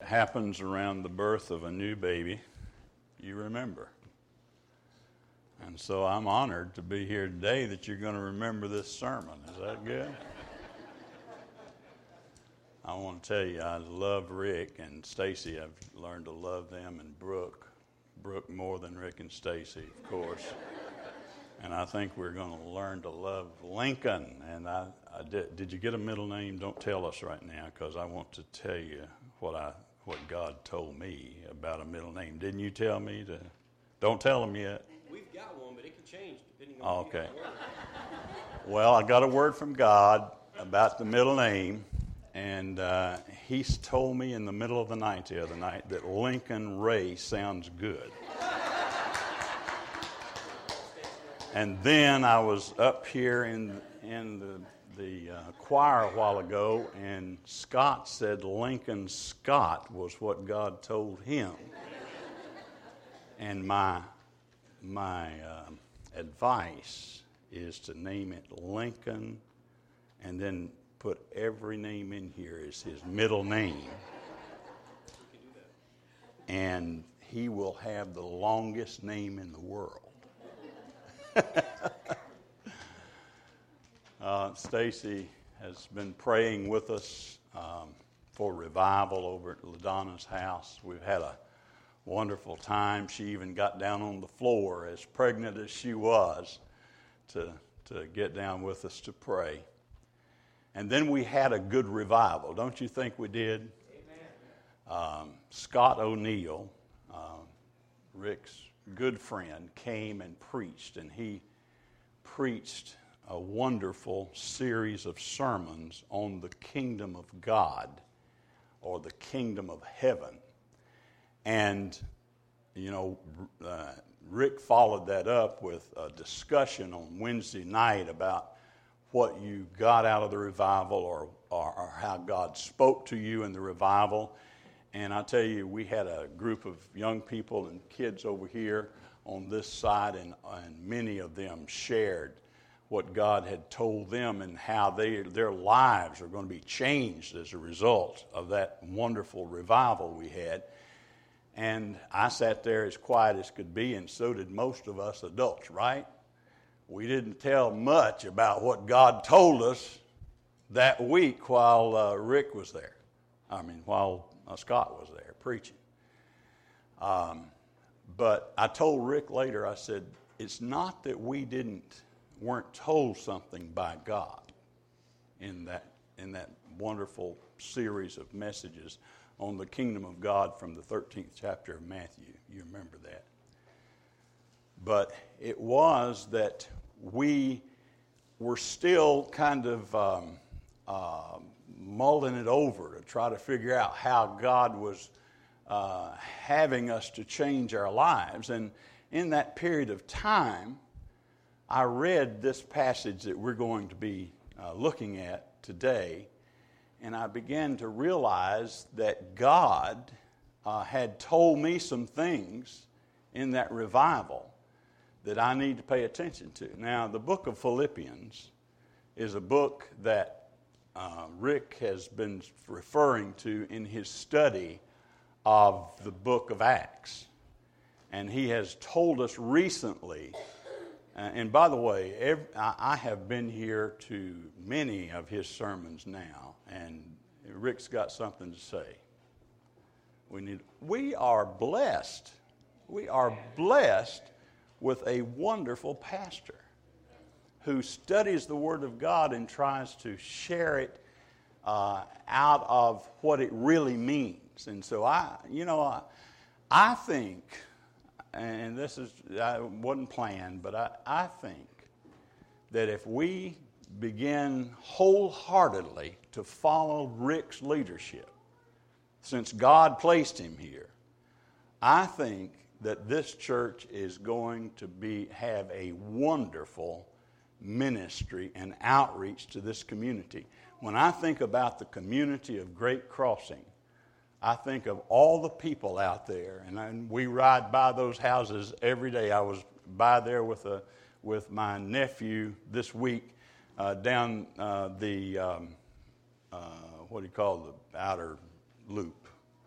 happens around the birth of a new baby, you remember. And so I'm honored to be here today that you're going to remember this sermon. Is that good? I want to tell you, I love Rick and Stacy. I've learned to love them, and Brooke more than Rick and Stacy, of course. And I think we're going to learn to love Lincoln. And I did you get a middle name? Don't tell us right now, because I want to tell you what God told me about a middle name. Didn't you tell me to? Don't tell them yet. We've got one, but it can change depending on. Okay. Well, I got a word from God about the middle name, and He told me in the middle of the night the other night that Lincoln Ray sounds good. And then I was up here in the choir a while ago, and Scott said Lincoln Scott was what God told him. And my advice is to name it Lincoln, and then put every name in here as his middle name. And he will have the longest name in the world. Stacy has been praying with us for revival over at LaDonna's house. We've had a wonderful time. She even got down on the floor, as pregnant as she was, to get down with us to pray. And then we had a good revival. Don't you think we did? Amen. Scott O'Neill, Rick's good friend, came and preached, and he preached a wonderful series of sermons on the kingdom of God, or the kingdom of heaven. And, Rick followed that up with a discussion on Wednesday night about what you got out of the revival, or how God spoke to you in the revival. And I tell you, we had a group of young people and kids over here on this side, and many of them shared what God had told them, and how their lives are going to be changed as a result of that wonderful revival we had. And I sat there as quiet as could be, and so did most of us adults, right? We didn't tell much about what God told us that week while Rick was there. While Scott was there preaching. But I told Rick later, I said, it's not that we weren't told something by God in that wonderful series of messages on the kingdom of God from the 13th chapter of Matthew. You remember that. But it was that we were still kind of mulling it over to try to figure out how God was having us to change our lives. And in that period of time, I read this passage that we're going to be looking at today, and I began to realize that God had told me some things in that revival that I need to pay attention to. Now, the book of Philippians is a book that Rick has been referring to in his study of the book of Acts. And he has told us recently, and by the way, I have been here to many of his sermons now, and Rick's got something to say. We are blessed. We are blessed with a wonderful pastor who studies the Word of God and tries to share it out of what it really means. And so I think, and I wasn't planned, but I think that if we begin wholeheartedly to follow Rick's leadership, since God placed him here, I think that this church is going to have a wonderful ministry and outreach to this community. When I think about the community of Great Crossing, I think of all the people out there, and we ride by those houses every day. I was by there with my nephew this week down the outer loop,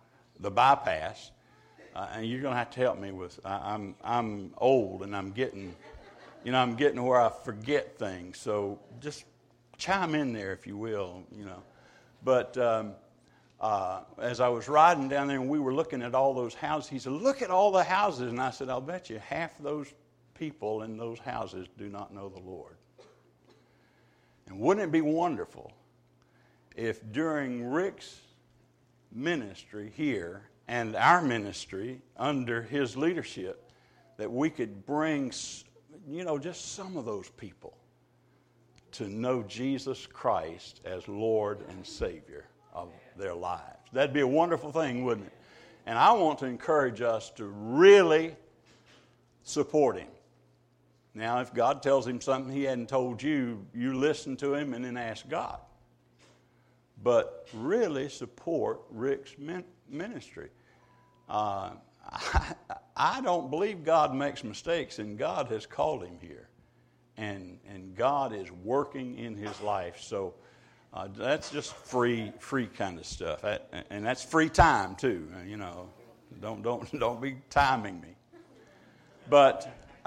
the bypass. And you're going to have to help me with. I'm old and I'm getting where I forget things. So just chime in there if you will. But as I was riding down there and we were looking at all those houses, he said, "Look at all the houses." And I said, "I'll bet you half those people in those houses do not know the Lord." And wouldn't it be wonderful if during Rick's ministry here and our ministry under his leadership that we could bring, just some of those people to know Jesus Christ as Lord and Savior of their lives. That'd be a wonderful thing, wouldn't it? And I want to encourage us to really support him. Now, if God tells him something he hadn't told you, you listen to him and then ask God. But really support Rick's ministry. I don't believe God makes mistakes, and God has called him here. And God is working in his life. So that's just free kind of stuff. And that's free time too. Don't be timing me. But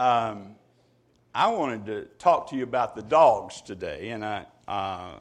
I wanted to talk to you about the dogs today, and I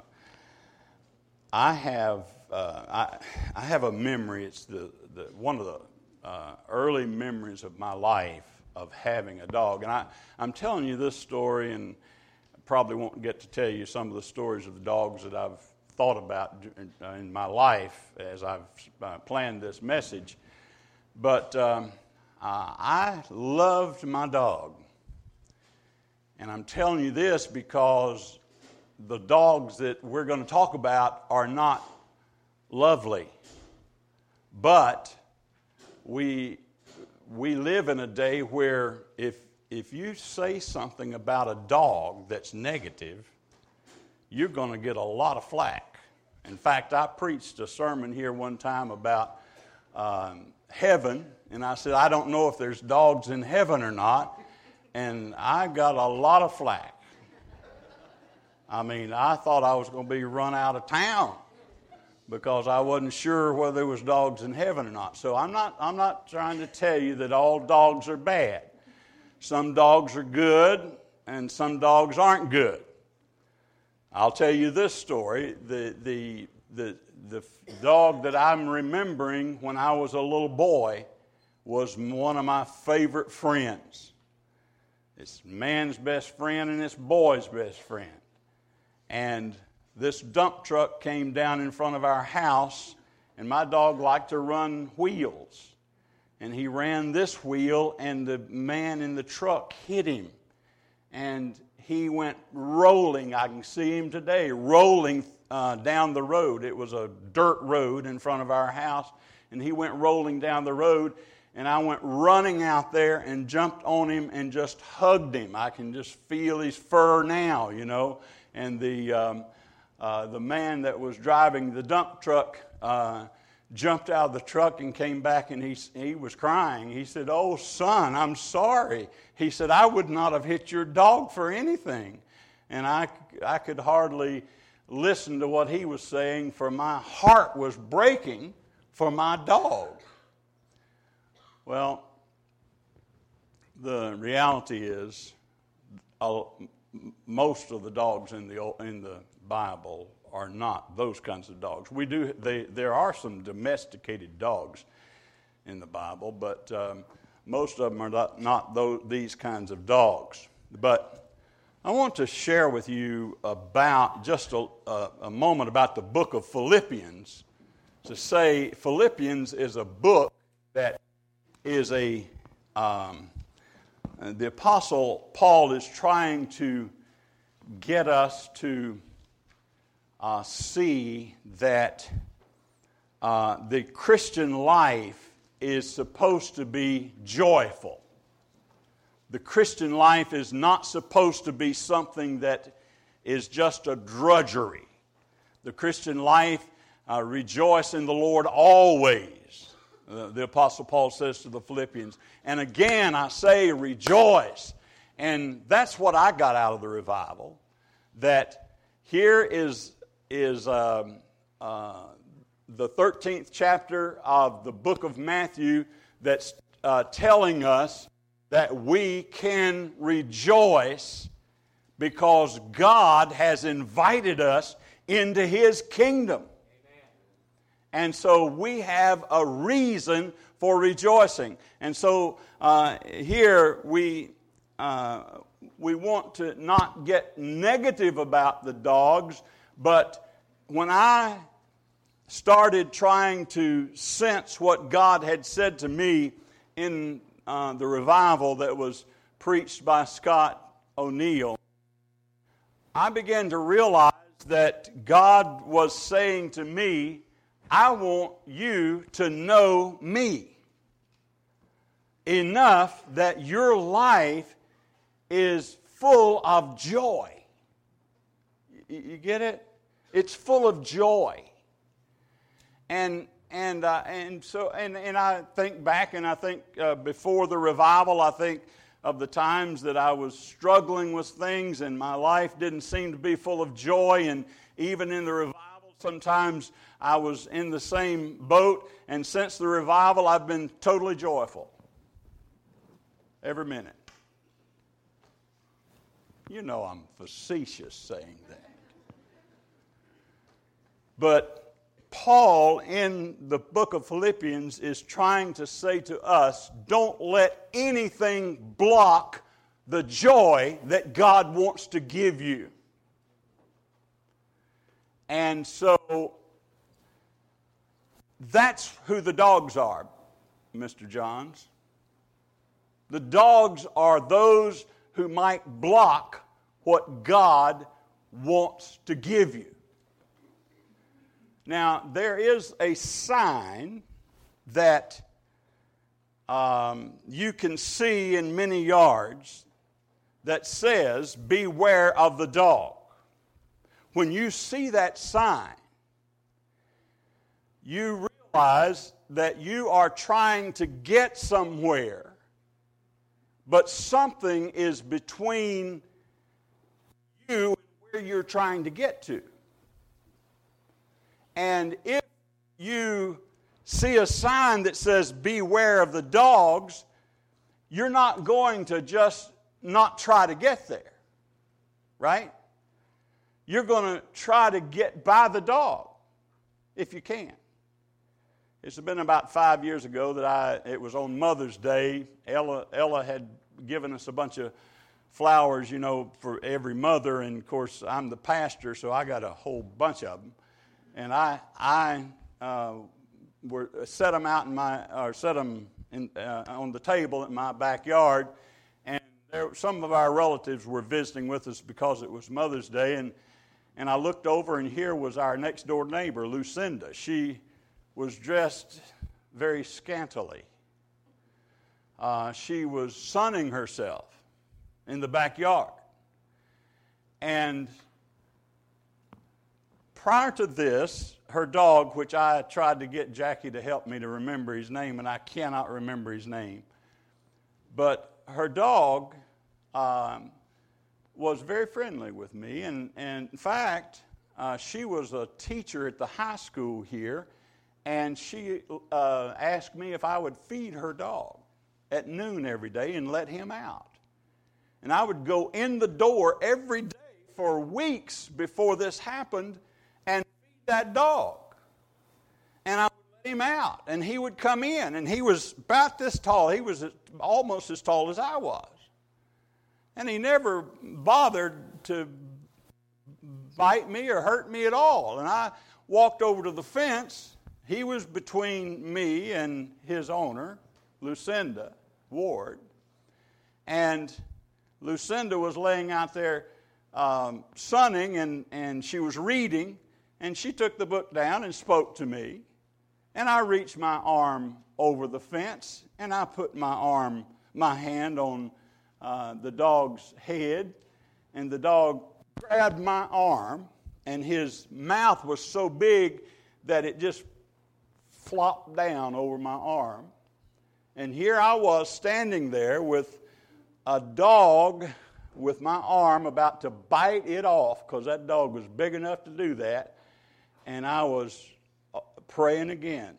have a memory. It's the one of the early memories of my life of having a dog, and I'm telling you this story, and I probably won't get to tell you some of the stories of the dogs that I've thought about in my life as I've planned this message. But I loved my dog. And I'm telling you this because the dogs that we're going to talk about are not lovely. But we live in a day where if you say something about a dog that's negative, you're going to get a lot of flack. In fact, I preached a sermon here one time about heaven, and I said, I don't know if there's dogs in heaven or not. And I got a lot of flack. I mean, I thought I was going to be run out of town because I wasn't sure whether there was dogs in heaven or not. So I'm not trying to tell you that all dogs are bad. Some dogs are good and some dogs aren't good. I'll tell you this story. The dog that I'm remembering when I was a little boy was one of my favorite friends. It's man's best friend and it's boy's best friend. And this dump truck came down in front of our house, and my dog liked to run wheels. And he ran this wheel, and the man in the truck hit him. And he went rolling. I can see him today, rolling down the road. It was a dirt road in front of our house, and he went rolling down the road. And I went running out there and jumped on him and just hugged him. I can just feel his fur now, And the man that was driving the dump truck jumped out of the truck and came back, and he was crying. He said, "Oh, son, I'm sorry." He said, "I would not have hit your dog for anything." And I could hardly listen to what he was saying, for my heart was breaking for my dog. Well, the reality is most of the dogs in the Bible are not those kinds of dogs. There are some domesticated dogs in the Bible, but most of them are not these kinds of dogs. But I want to share with you about just a moment about the book of Philippians. To say Philippians is a book that is the Apostle Paul is trying to get us to see that the Christian life is supposed to be joyful. The Christian life is not supposed to be something that is just a drudgery. The Christian life, rejoice in the Lord always. The Apostle Paul says to the Philippians. And again, I say rejoice. And that's what I got out of the revival. That here is the 13th chapter of the book of Matthew that's telling us that we can rejoice because God has invited us into His kingdom. Amen. And so we have a reason for rejoicing. And so here we want to not get negative about the dogs, but when I started trying to sense what God had said to me in the revival that was preached by Scott O'Neill, I began to realize that God was saying to me, I want you to know me enough that your life is full of joy. You get it? It's full of joy. And I think back, and I think before the revival, I think of the times that I was struggling with things and my life didn't seem to be full of joy. And even in the revival, sometimes I was in the same boat. And since the revival, I've been totally joyful. Every minute. You know I'm facetious saying that. But Paul, in the book of Philippians, is trying to say to us, don't let anything block the joy that God wants to give you. And so, that's who the dogs are, Mr. Johns. The dogs are those who might block what God wants to give you. Now, there is a sign that you can see in many yards that says, beware of the dog. When you see that sign, you realize that you are trying to get somewhere, but something is between you and where you're trying to get to. And if you see a sign that says, beware of the dogs, you're not going to just not try to get there, right? You're going to try to get by the dog, if you can. It's been about 5 years ago that it was on Mother's Day. Ella had given us a bunch of flowers, for every mother. And, of course, I'm the pastor, so I got a whole bunch of them. And I set them out on the table in my backyard, and some of our relatives were visiting with us because it was Mother's Day, and I looked over, and here was our next door neighbor, Lucinda. She was dressed very scantily. She was sunning herself in the backyard, and prior to this, her dog, which I tried to get Jackie to help me to remember his name, and I cannot remember his name, but her dog was very friendly with me, and in fact, she was a teacher at the high school here, and she asked me if I would feed her dog at noon every day and let him out. And I would go in the door every day for weeks before this happened and feed that dog. And I would let him out, and he would come in, and he was about this tall. He was almost as tall as I was. And he never bothered to bite me or hurt me at all. And I walked over to the fence. He was between me and his owner, Lucinda Ward. And Lucinda was laying out there sunning, and she was reading, and she took the book down and spoke to me. And I reached my arm over the fence, and I put my hand on the dog's head, and the dog grabbed my arm, and his mouth was so big that it just flopped down over my arm. And here I was standing there with a dog with my arm about to bite it off, because that dog was big enough to do that, and I was praying again.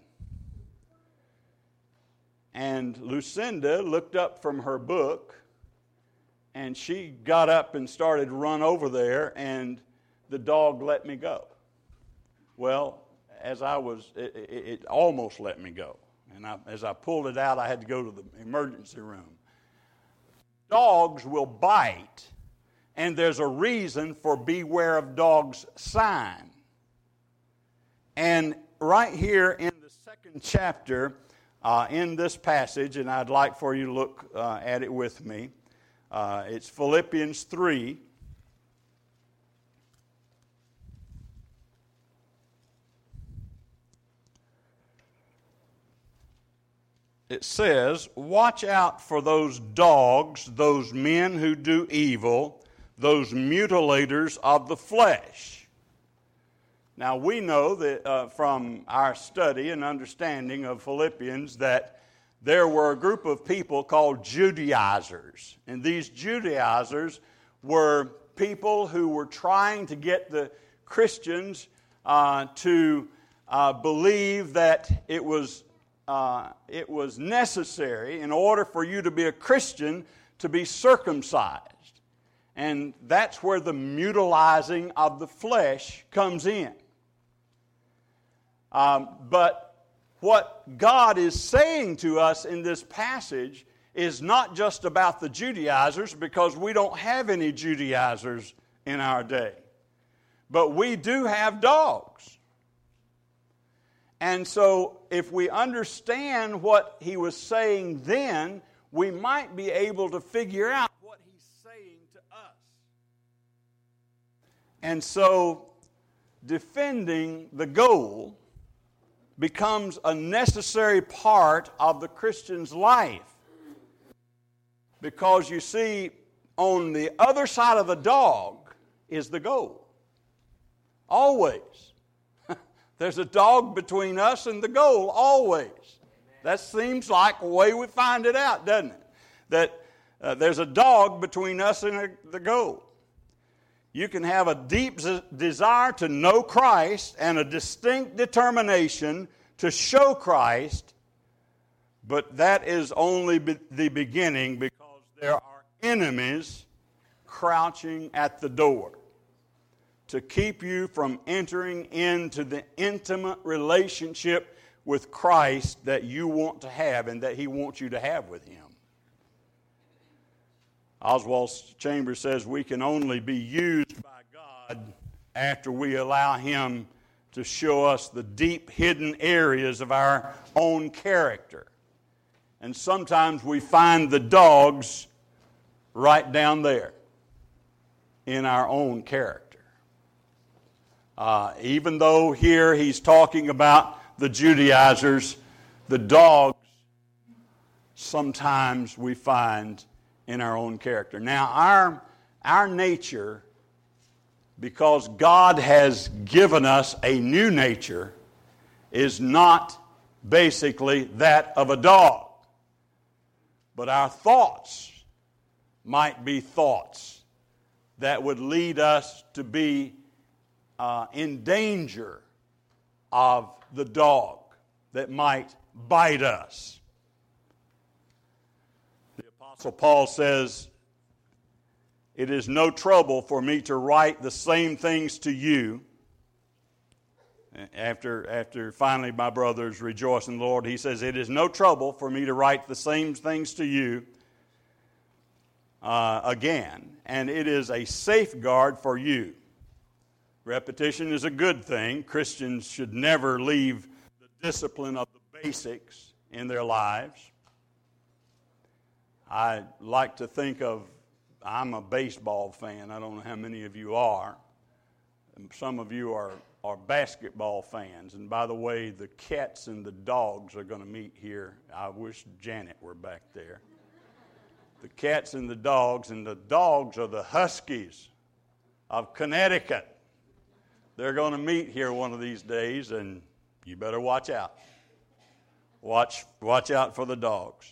And Lucinda looked up from her book, and she got up and started to run over there, and the dog let me go. Well, it almost let me go. And as I pulled it out, I had to go to the emergency room. Dogs will bite, and there's a reason for beware of dogs sign. And right here in the second chapter, in this passage, and I'd like for you to look at it with me. It's Philippians 3. It says, watch out for those dogs, those men who do evil, those mutilators of the flesh. Now, we know that from our study and understanding of Philippians that there were a group of people called Judaizers. And these Judaizers were people who were trying to get the Christians to believe that it was necessary in order for you to be a Christian to be circumcised. And that's where the mutilizing of the flesh comes in. But what God is saying to us in this passage is not just about the Judaizers, because we don't have any Judaizers in our day. But we do have dogs. And so if we understand what he was saying then, we might be able to figure out what he's saying to us. And so defending the goal becomes a necessary part of the Christian's life. Because you see, on the other side of the dog is the goal. Always. There's a dog between us and the goal, always. That seems like the way we find it out, doesn't it? That there's a dog between us and the goal. You can have a deep desire to know Christ and a distinct determination to show Christ, but that is only the beginning, because there are enemies crouching at the door to keep you from entering into the intimate relationship with Christ that you want to have and that he wants you to have with him. Oswald Chambers says we can only be used by God after we allow him to show us the deep hidden areas of our own character. And sometimes we find the dogs right down there in our own character. Even though here he's talking about the Judaizers, the dogs sometimes we find in our own character. Now, our nature, because God has given us a new nature, is not basically that of a dog. But our thoughts might be thoughts that would lead us to be in danger of the dog that might bite us. The Apostle Paul says, it is no trouble for me to write the same things to you. After finally my brothers rejoice in the Lord, he says, it is no trouble for me to write the same things to you again, and it is a safeguard for you. Repetition is a good thing. Christians should never leave the discipline of the basics in their lives. I like to think of, I'm a baseball fan. I don't know how many of you are. Some of you are basketball fans. And by the way, the cats and the dogs are going to meet here. I wish Janet were back there. The cats and the dogs are the Huskies of Connecticut. They're going to meet here one of these days, and you better watch out. Watch out for the dogs.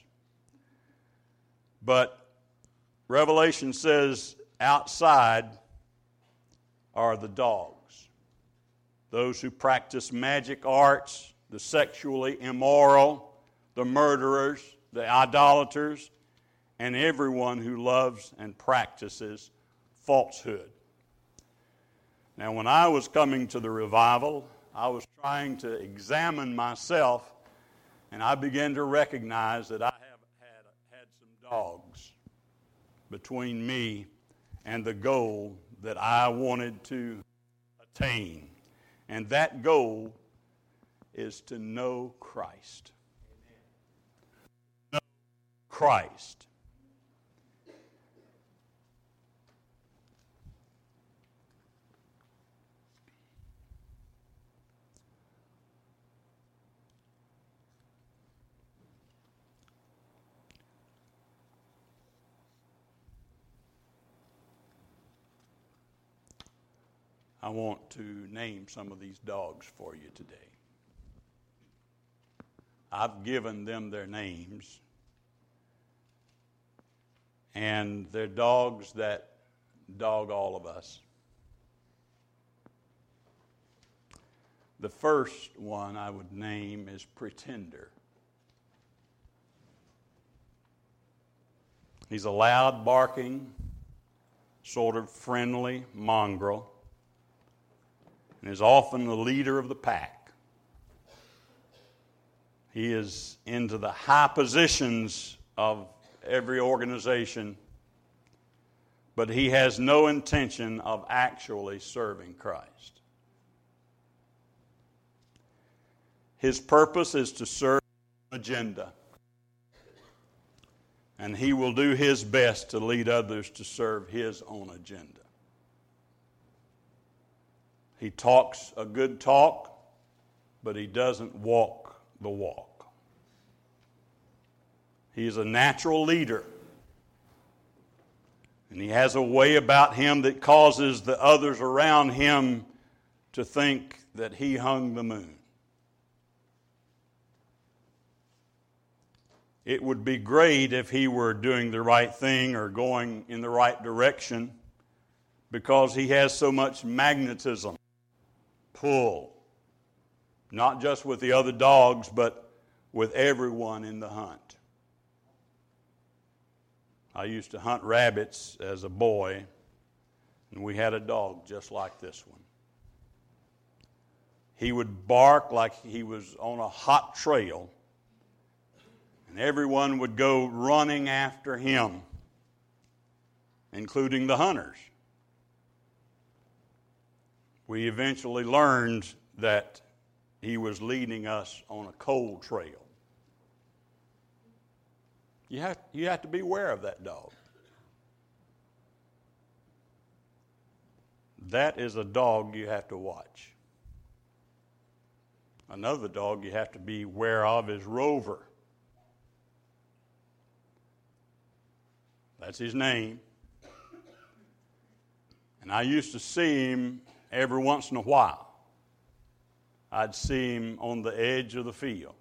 But Revelation says outside are the dogs. those who practice magic arts, the sexually immoral, the murderers, the idolaters, and everyone who loves and practices falsehood. Now, when I was coming to the revival, I was trying to examine myself, and I began to recognize that I have had some dogs between me and the goal that I wanted to attain. And that goal is to know Christ. Know Christ. I want to name some of these dogs for you today. I've given them their names, and they're dogs that dog all of us. The first one I would name is Pretender. He's a loud barking, sort of friendly mongrel, and is often the leader of the pack. He is into the high positions of every organization, but he has no intention of actually serving Christ. His purpose is to serve an agenda, and he will do his best to lead others to serve his own agenda. He talks a good talk, but he doesn't walk the walk. He is a natural leader, and he has a way about him that causes the others around him to think that he hung the moon. It would be great if he were doing the right thing or going in the right direction, because he has so much magnetism, pull, not just with the other dogs, but with everyone in the hunt. I used to hunt rabbits as a boy, and we had a dog just like this one. He would bark like he was on a hot trail, and everyone would go running after him, including the hunters. We eventually learned that he was leading us on a cold trail. You have to be aware of that dog. That is a dog you have to watch. Another dog you have to be aware of is Rover. That's his name. And I used to see him every once in a while. I'd see him on the edge of the field.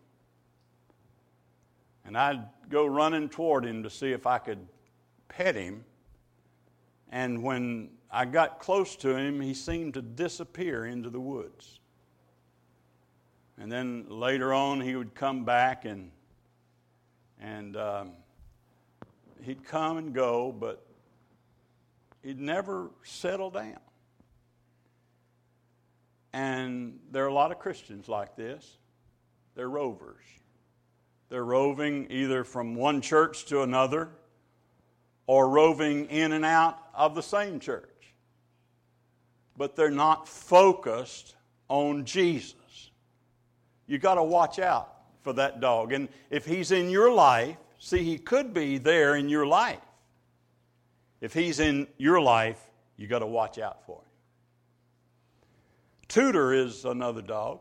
And I'd go running toward him to see if I could pet him. And when I got close to him, he seemed to disappear into the woods. And then later on, he would come back and he'd come and go, but he'd never settle down. And there are a lot of Christians like this. They're rovers. They're roving either from one church to another or roving in and out of the same church. But they're not focused on Jesus. You got to watch out for that dog. And if he's in your life, see, he could be there in your life. If he's in your life, you got to watch out for him. Tudor is another dog.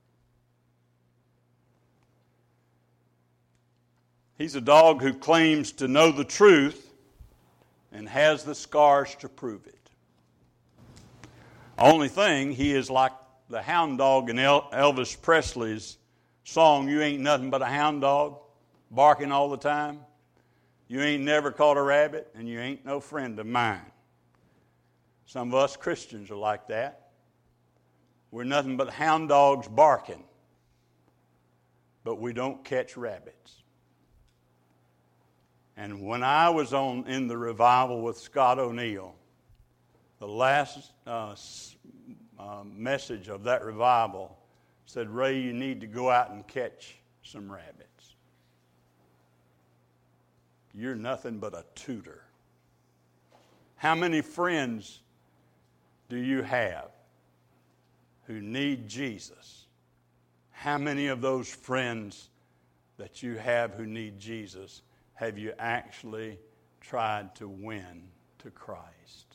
He's a dog who claims to know the truth and has the scars to prove it. Only thing, he is like the hound dog in Elvis Presley's song, "You Ain't Nothing But a Hound Dog," barking all the time. You ain't never caught a rabbit, and you ain't no friend of mine. Some of us Christians are like that. We're nothing but hound dogs barking, but we don't catch rabbits. And when I was in the revival with Scott O'Neill, the last message of that revival said, Ray, you need to go out and catch some rabbits. You're nothing but a tutor. How many friends do you have who need Jesus? How many of those friends that you have who need Jesus have you actually tried to win to Christ?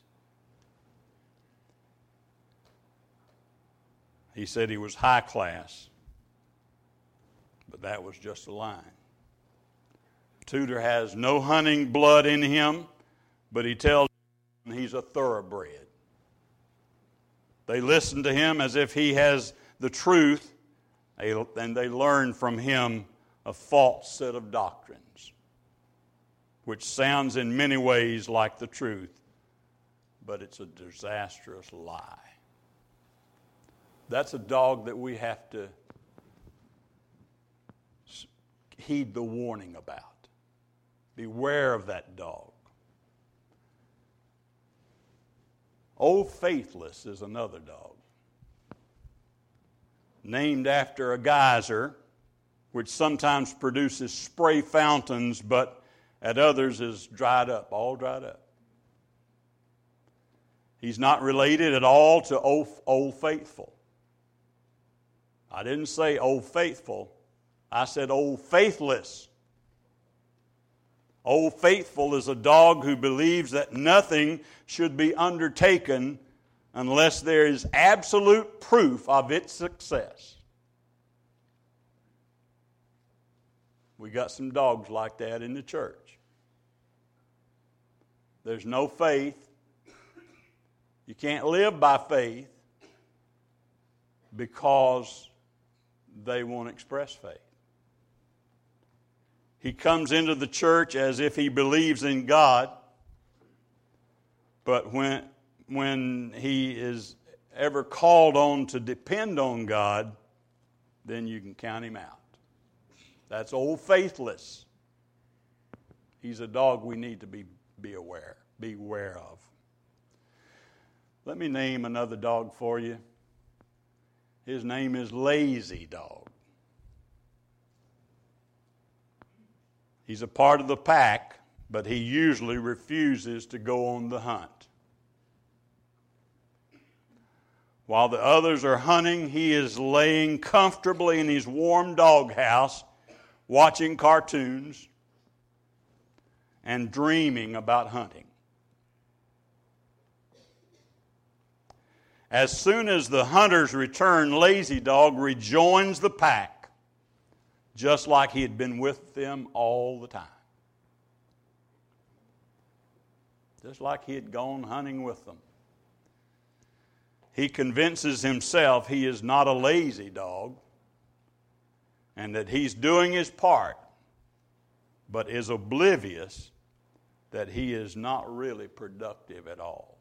He said he was high class, but that was just a line. Tudor has no hunting blood in him, but he tells them he's a thoroughbred. They listen to him as if he has the truth, and they learn from him a false set of doctrines, which sounds in many ways like the truth, but it's a disastrous lie. That's a dog that we have to heed the warning about. Beware of that dog. Old Faithless is another dog, named after a geyser, which sometimes produces spray fountains, but at others is dried up, all dried up. He's not related at all to Old Faithful. I didn't say Old Faithful. I said Old Faithless. Old Faithful is a dog who believes that nothing should be undertaken unless there is absolute proof of its success. We got some dogs like that in the church. There's no faith. You can't live by faith because they won't express faith. He comes into the church as if he believes in God, but when he is ever called on to depend on God, then you can count him out. That's Old Faithless. He's a dog we need to beware of. Let me name another dog for you. His name is Lazy Dog. He's a part of the pack, but he usually refuses to go on the hunt. While the others are hunting, he is laying comfortably in his warm doghouse, watching cartoons and dreaming about hunting. As soon as the hunters return, Lazy Dog rejoins the pack, just like he had been with them all the time. Just like he had gone hunting with them. He convinces himself he is not a lazy dog and that he's doing his part, but is oblivious that he is not really productive at all.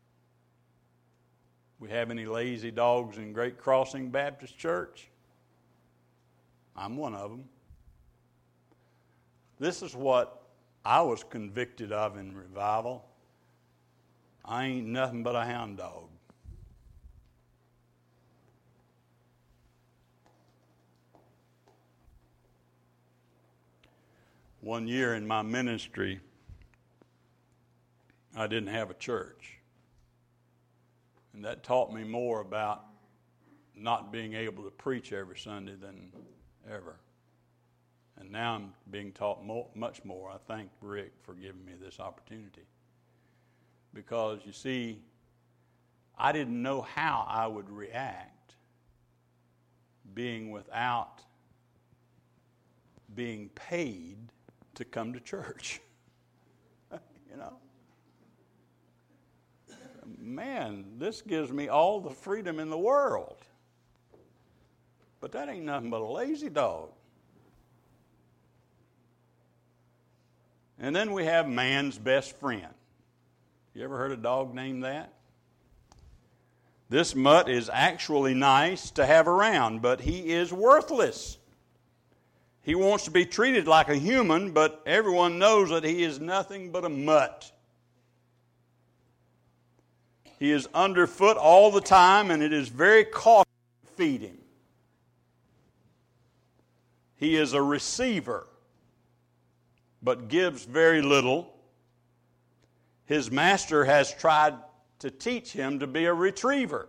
We have any lazy dogs in Great Crossing Baptist Church? I'm one of them. This is what I was convicted of in revival. I ain't nothing but a hound dog. One year in my ministry, I didn't have a church. And that taught me more about not being able to preach every Sunday than ever. And now I'm being taught much more. I thank Rick for giving me this opportunity. Because, you see, I didn't know how I would react being without being paid to come to church. You know? Man, this gives me all the freedom in the world. But that ain't nothing but a lazy dog. And then we have man's best friend. You ever heard a dog named that? This mutt is actually nice to have around, but he is worthless. He wants to be treated like a human, but everyone knows that he is nothing but a mutt. He is underfoot all the time, and it is very costly to feed him. He is a receiver, but gives very little. His master has tried to teach him to be a retriever.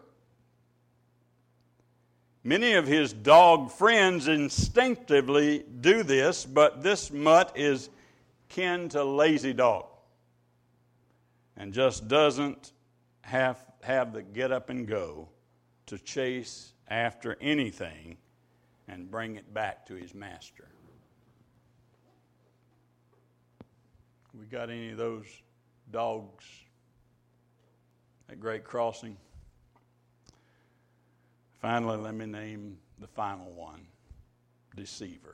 Many of his dog friends instinctively do this, but this mutt is kin to lazy dog and just doesn't have the get up and go to chase after anything and bring it back to his master. We got any of those dogs at Great Crossing? Finally, let me name the final one, Deceiver.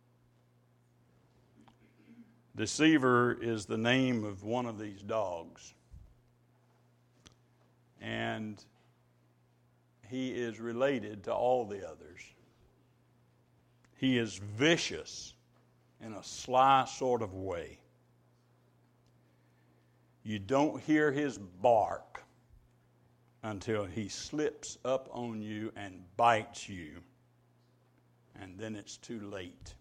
Deceiver is the name of one of these dogs. And he is related to all the others. He is vicious in a sly sort of way. You don't hear his bark until he slips up on you and bites you, and then it's too late.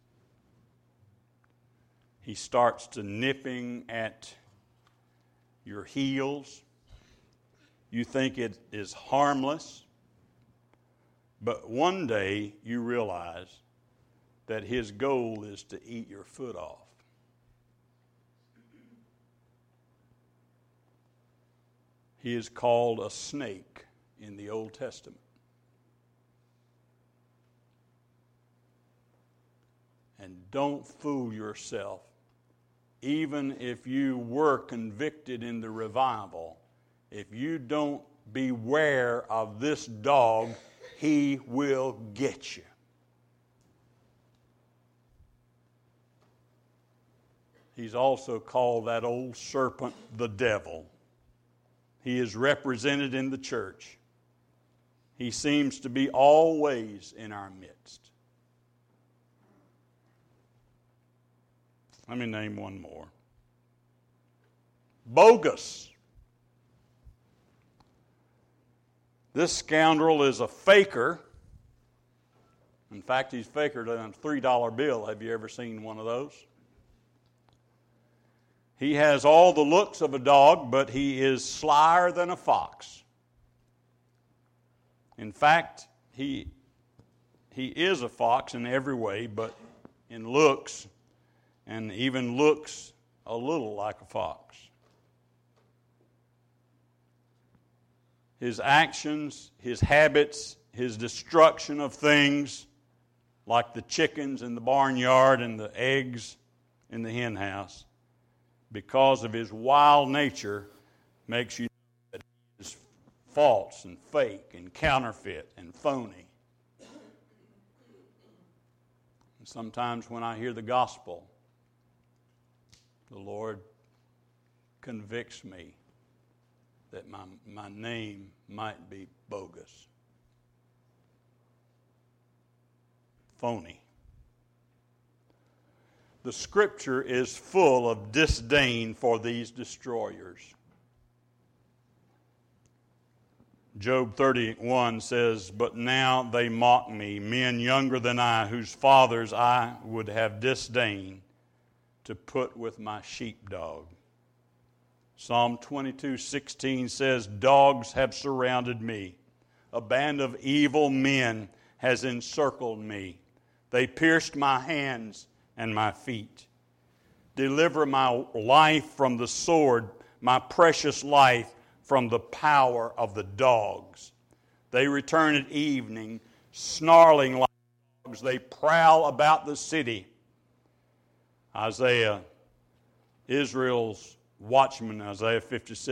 He starts to nipping at your heels. You think it is harmless, but one day you realize that his goal is to eat your foot off. He is called a snake in the Old Testament. And don't fool yourself. Even if you were convicted in the revival, if you don't beware of this dog, he will get you. He's also called that old serpent the devil. He is represented in the church. He seems to be always in our midst. Let me name one more. Bogus. This scoundrel is a faker. In fact, he's faker than a $3 bill. Have you ever seen one of those? He has all the looks of a dog, but he is slyer than a fox. In fact, he is a fox in every way, but in looks, and even looks a little like a fox. His actions, his habits, his destruction of things, like the chickens in the barnyard and the eggs in the hen house, because of his wild nature, makes you know that he is false and fake and counterfeit and phony. And sometimes when I hear the gospel, the Lord convicts me that my name might be bogus, phony. The Scripture is full of disdain for these destroyers. Job 31 says, "But now they mock me, men younger than I, whose fathers I would have disdained to put with my sheepdog." Psalm 22:16 says, "Dogs have surrounded me. A band of evil men has encircled me. They pierced my hands and my feet. Deliver my life from the sword, my precious life from the power of the dogs. They return at evening, snarling like dogs. They prowl about the city." Isaiah, Israel's watchmen, Isaiah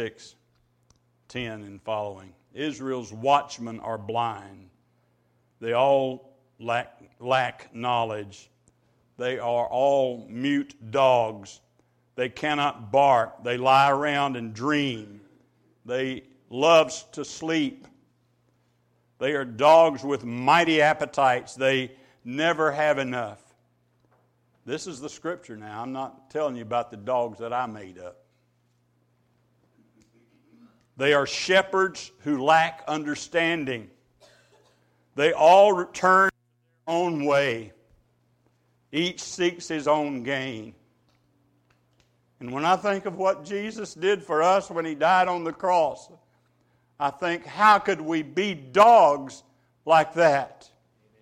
56:10 and following. Israel's watchmen are blind. They all lack knowledge. They are all mute dogs. They cannot bark. They lie around and dream. They love to sleep They are dogs with mighty appetites. They never have enough. This is the scripture now. I'm not telling you about the dogs that I made up. They are shepherds who lack understanding. They all return their own way. Each seeks his own gain. And when I think of what Jesus did for us when he died on the cross, I think, how could we be dogs like that?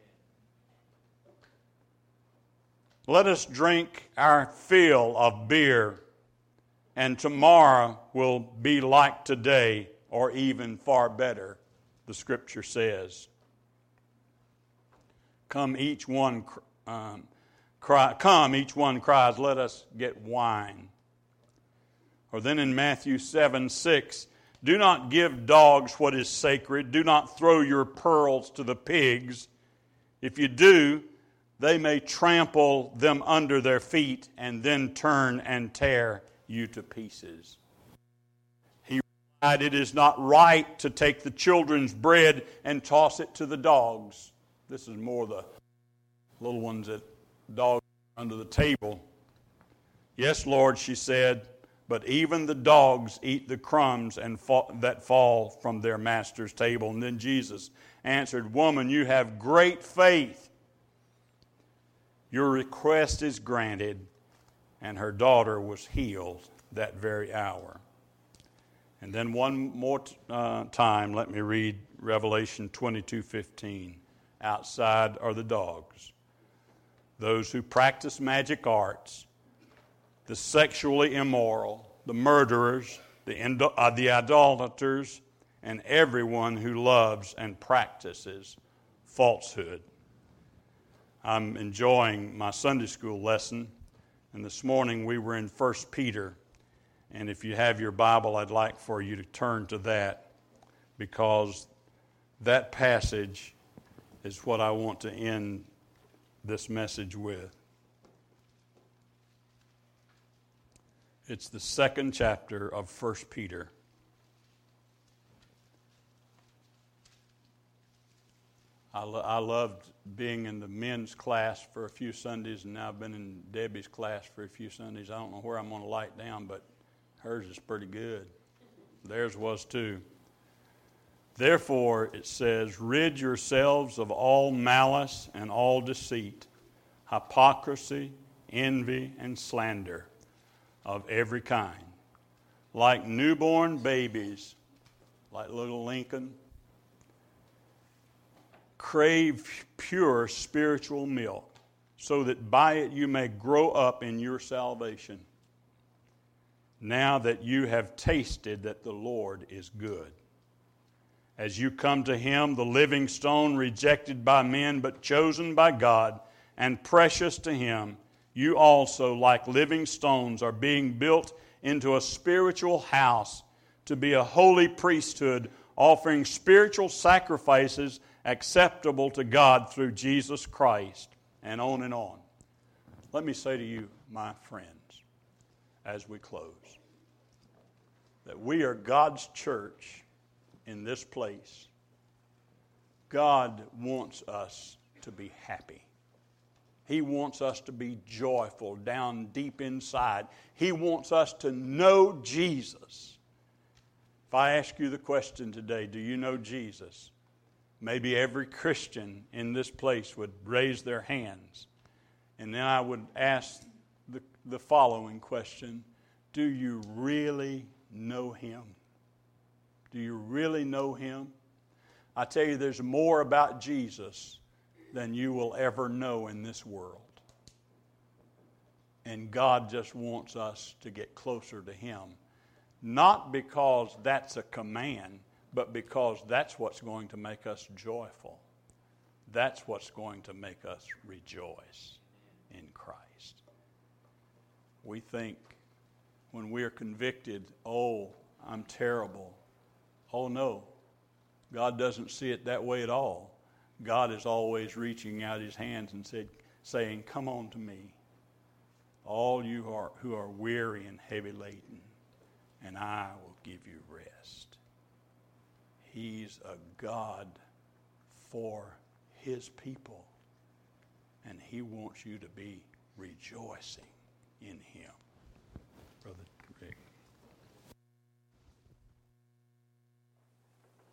Let us drink our fill of beer, and tomorrow will be like today, or even far better, the Scripture says. Come, each one cries, let us get wine. Or then in Matthew 7:6, do not give dogs what is sacred. Do not throw your pearls to the pigs. If you do, they may trample them under their feet and then turn and tear you to pieces. He replied, it is not right to take the children's bread and toss it to the dogs. This is more the little ones that dogs under the table. Yes, Lord, she said, but even the dogs eat the crumbs that fall from their master's table. And then Jesus answered, woman, you have great faith. Your request is granted. And her daughter was healed that very hour. And then one more time, let me read Revelation 22:15. Outside are the dogs, those who practice magic arts, the sexually immoral, the murderers, the idolaters, and everyone who loves and practices falsehood. I'm enjoying my Sunday school lesson, and this morning we were in 1 Peter, and if you have your Bible, I'd like for you to turn to that, because that passage is what I want to end this message with. It's the second chapter of 1 Peter. I loved being in the men's class for a few Sundays, and now I've been in Debbie's class for a few Sundays. I don't know where I'm going to light down, but hers is pretty good. Theirs was too. Therefore, it says, rid yourselves of all malice and all deceit, hypocrisy, envy, and slander of every kind. Like newborn babies, like little Lincoln, crave pure spiritual milk, so that by it you may grow up in your salvation, now that you have tasted that the Lord is good. As you come to him, the living stone, rejected by men but chosen by God and precious to him, you also, like living stones, are being built into a spiritual house to be a holy priesthood, offering spiritual sacrifices acceptable to God through Jesus Christ, and on and on. Let me say to you, my friends, as we close, that we are God's church in this place. God wants us to be happy. He wants us to be joyful down deep inside. He wants us to know Jesus. If I ask you the question today, do you know Jesus? Maybe every Christian in this place would raise their hands. And then I would ask the following question: do you really know him? Do you really know him? I tell you, there's more about Jesus than you will ever know in this world. And God just wants us to get closer to him. Not because that's a command, but because that's what's going to make us joyful. That's what's going to make us rejoice in Christ. We think when we're convicted, oh, I'm terrible. Oh, no. God doesn't see it that way at all. God is always reaching out his hands and saying, come on to me, all you who are weary and heavy laden, and I will give you rest. He's a God for His people. And He wants you to be rejoicing in Him.